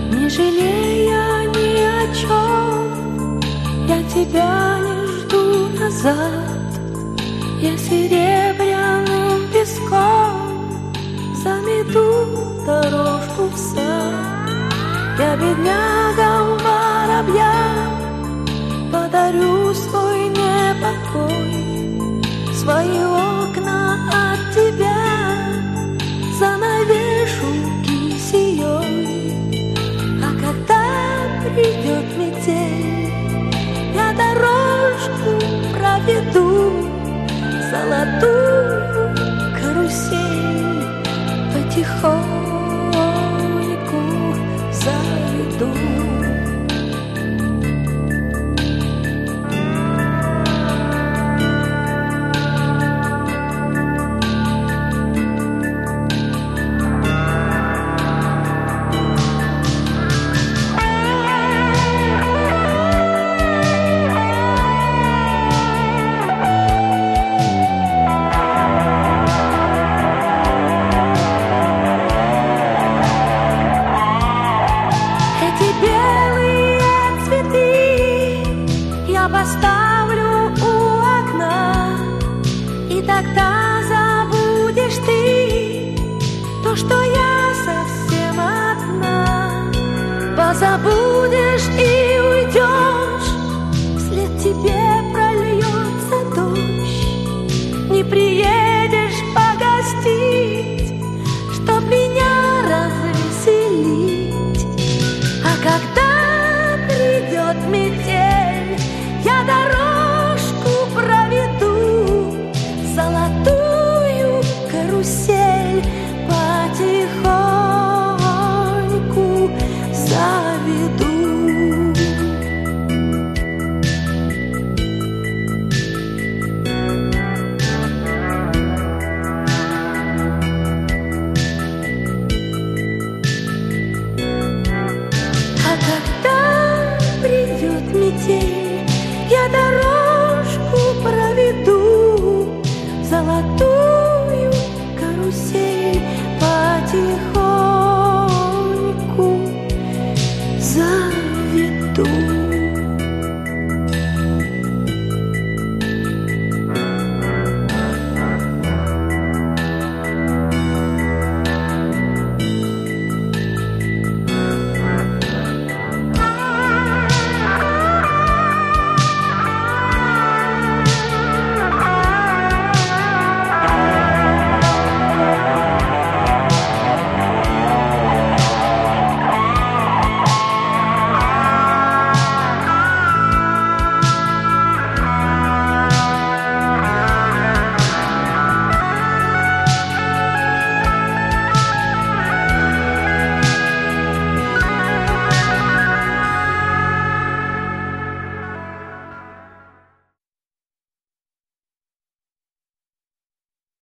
Не жалея ни о чем, я тебя не жду назад. Я серебряным песком замету дорожку в сад. Я беднягам воробьям подарю свой непокой. Свои окна от тебя занавешу кисеей. А когда придет метель, я дорожку проведу, золотую карусель потихоньку заведу. Поставлю у окна, и тогда забудешь ты то, что я совсем одна. Позабудешь и уйдешь, вслед тебе прольется дождь. Не приедешь погостить, чтоб меня развеселить. А когда придет метель, я дорожку проведу, золотую карусель потихоньку заведу. А когда придет метель, я дорожку проведу, золотую карусель потихоньку заведу.